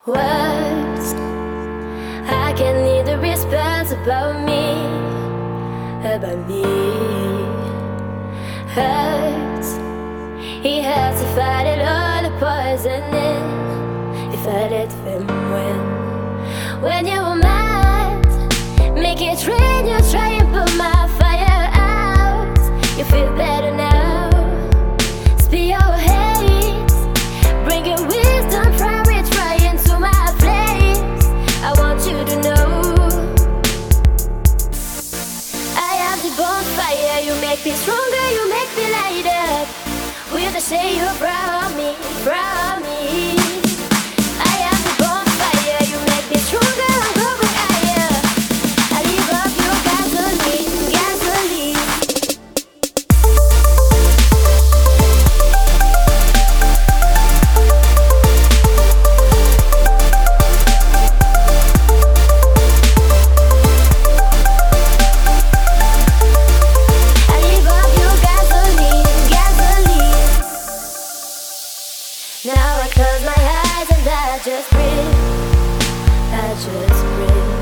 Words I can leave the response about me, Hurts he has to fight it all, the poison in if I let them win. When you were mad, make it rain, you try and put my fire out. You feel better now, spill your hate, bring your wisdom from it right into my place. I want you to know I am the bonfire. You make me stronger, you make me light up with the say you're proud of me, proud of me. I am the bonfire. You make me stronger, I'm going higher. I live up your gasoline, gasoline. Now I close my eyes and I just breathe, I just breathe.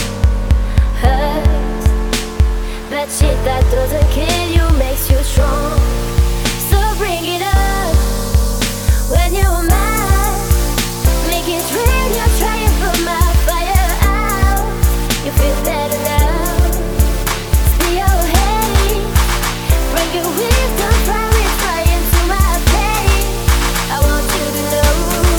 Hurts, but shit that doesn't kill you makes you strong. So bring it up when you're mad, make it rain, you're trying to put my fire out. You feel better now, spill your hate, bring your wisdom from it right into my place. I want you to know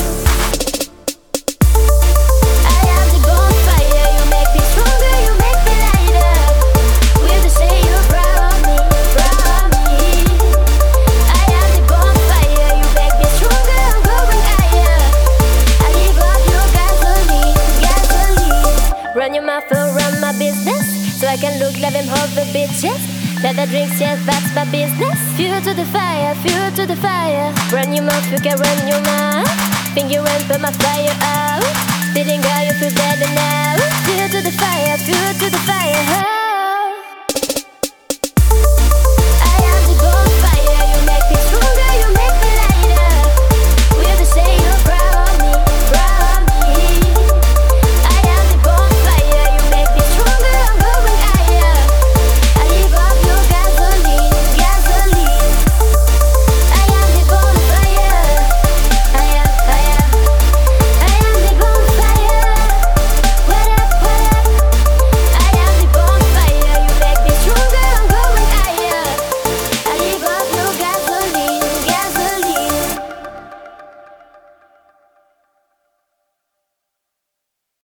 I am the bonfire. You make me stronger, you make me light up with the say you're proud of me, proud of me. I am the bonfire. You make me stronger, I'm going higher. I live up your gasoline, gasoline. Run your mouth and run my business, so I can look like them other bitches. Let the drinks, yes, that's my business. Fuel to the fire, fuel to the fire. Run your mouth, you can run your mouth. Finger and put my fire out. Didn't go, you feel better now. Fuel to the fire, fuel to the fire.